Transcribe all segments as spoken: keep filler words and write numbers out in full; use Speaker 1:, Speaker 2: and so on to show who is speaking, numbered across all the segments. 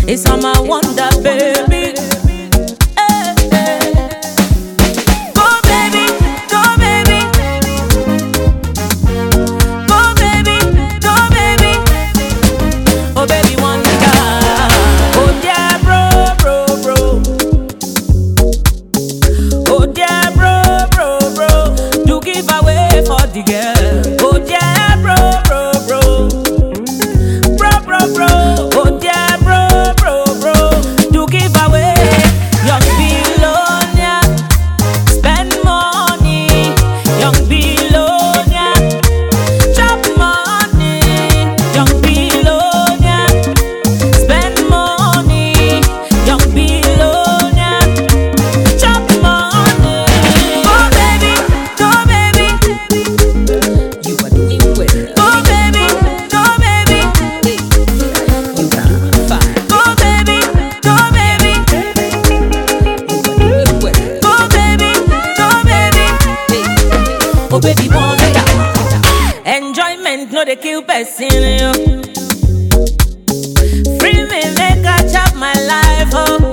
Speaker 1: It's on my wonder, baby. Hey, hey. Go, baby, go, baby. Go, baby, go, baby. Oh, baby, wonder. Oh, yeah, bro, bro, bro. Oh, yeah, bro, bro, bro. Do give away for the girl. Oh, yeah, bro, bro, bro. Bro, bro, bro. Oh, yeah, bro, bro, bro. Do give away. Young billionaire, spend money. Young billionaire, chop money. Young billionaire, spend money. Young billionaire, chop money. Go, baby, go, baby. You are doing well. Go, baby, go, baby. You are fine. Go, baby, go, baby. You are doing well. Go, baby, go, baby. Oh, baby, wonder. Enjoyment no dey kill person, yo. Free me make I chop my life, oh.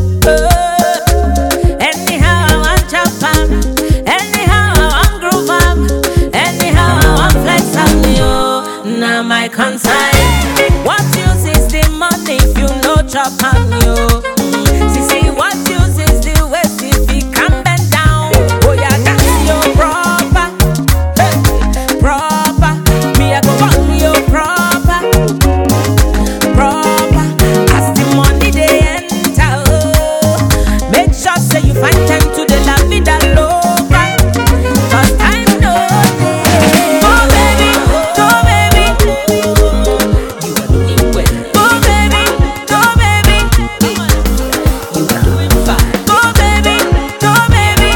Speaker 1: Oh. Anyhow I want chop am, anyhow I want groove am, anyhow I want flex am, yo. Now my concern. What use is the money if you no chop am, yo? Mm. See, see, what use is the waist if you can bend down? Oh yeah, that's your proper, hey, proper. Me I go on you proper, proper. As the money they enter, oh, make sure say you find time to the la vida loca. Cause time no dey. Go, baby, go, baby. You are doing well. Go, baby, go, baby. You are doing fine. Go, baby, go, baby.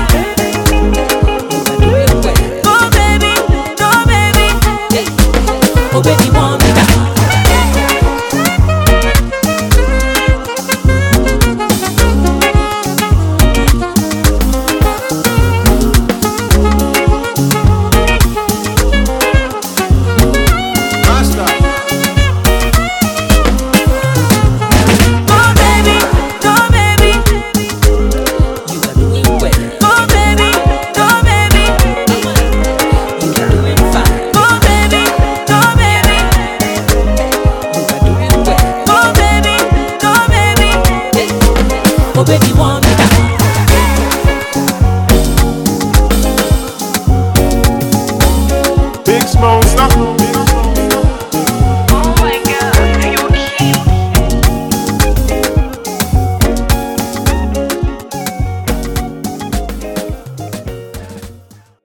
Speaker 1: You are doing well. Go, baby, go, baby. Oh, baby, wonder.